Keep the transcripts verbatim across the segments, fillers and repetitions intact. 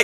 like.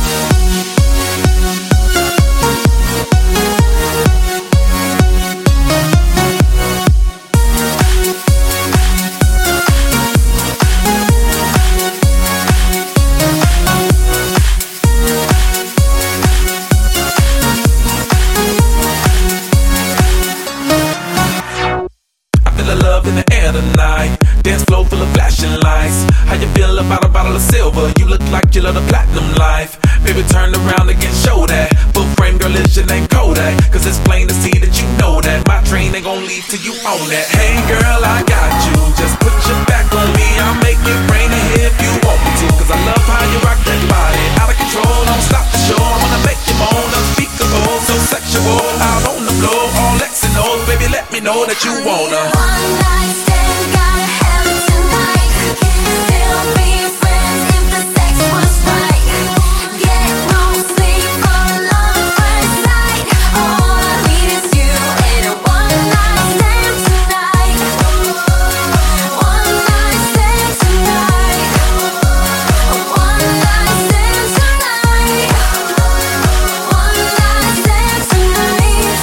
In the air tonight, dance floor full of flashing lights. How you feel about a bottle of silver? You look like you love the platinum life. Baby, turn around again, show that. Full frame girl is your name Kodak. Cause it's plain to see that you know that my train ain't gon' leave till you own that. Hey girl, I got you. Just put your back on me. I'll make it rain here if you want me to. Cause I love how you rock that body. Out of control, don't stop the show. I wanna make you moan, unspeakable, so sexual. Out on the floor, all X and O's. Baby, let me know that you wanna. One night stand, gotta have it tonight. Still be friends if the sex was right. Get no sleep for love at first sight. All I need is you in a one night stand tonight. One night stand tonight. One night stand tonight. One night stand tonight,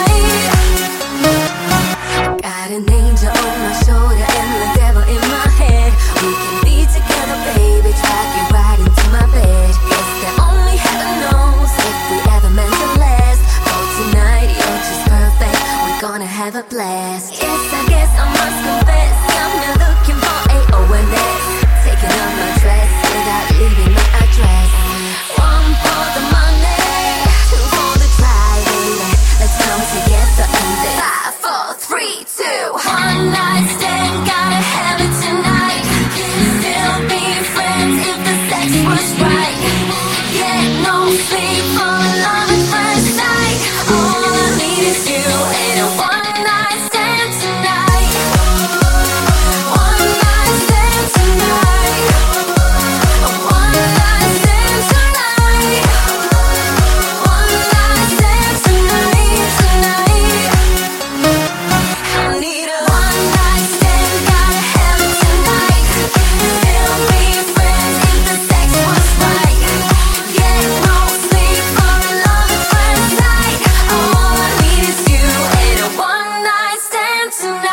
tonight. Got an angel on my shoulder and the devil in my head. We can be together, baby, drag you right into my bed. Yes, that only heaven knows if we ever meant to last. Oh, tonight you're just perfect, we're gonna have a blast. Yes, I guess I must confess, I'm not looking for a O and S. Taking off my dress without leaving my address. One for the money, two for the drive, baby. Let's come together and then five, four, three, two. One night stand, gotta have it tonight. Still be friends if the sex was right. Get no sleep for love at first sight. All I need is you in a one night stand tonight. One night stand tonight. One night stand tonight. One night stand tonight, tonight. I need a one night stand, gotta have it tonight. Still be friends if the sex was right. Get no sleep for love at first sight. All I need is you in a one night stand tonight.